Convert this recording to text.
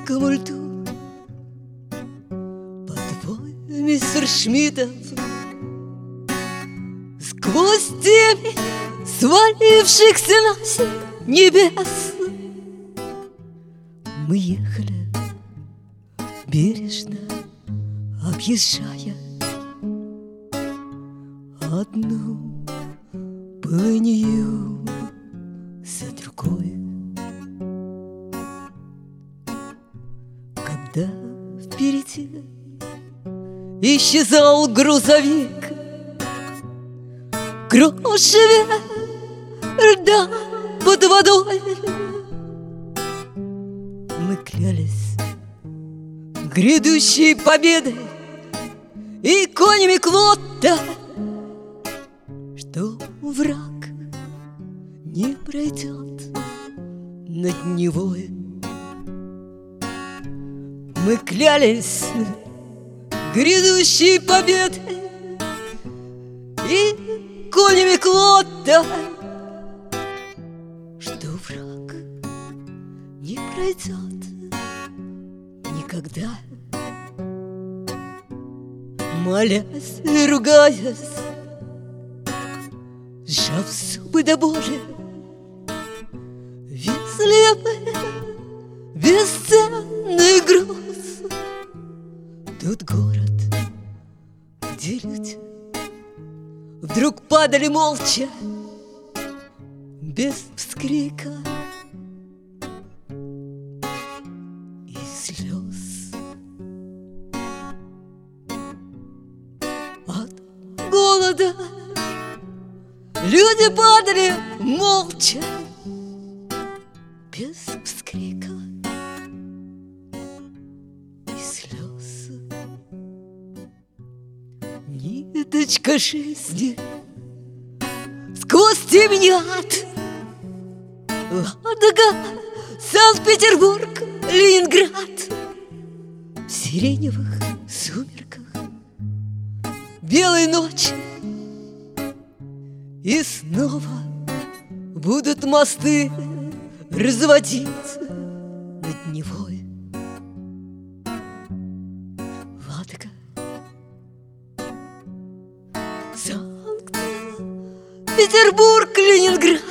русскому льду. Подвой, мистер Шмидтов, сквозь тени свалившихся нас небес мы ехали, бережно объезжая одну полынью за другой. Когда впереди исчезал грузовик, крошеве льда под водой, мы клялись грядущей победой и конями Клотта, что враг не пройдет над Невой. Мы клялись грядущей победой и конями Клотта, что враг не пройдет никогда. Молясь и ругаясь, сжав зубы до боли, везли мы бесценный груз. Тут город, где люди вдруг падали молча, без вскрика и слез. От голода люди падали молча, без вскрика и слез. Ниточка жизни сквозь темнят: Ладога, Санкт-Петербург, Ленинград. В сиреневых сумерках белой ночи и снова будут мосты разводиться над Невой. Ладога, Санкт-Петербург, Ленинград.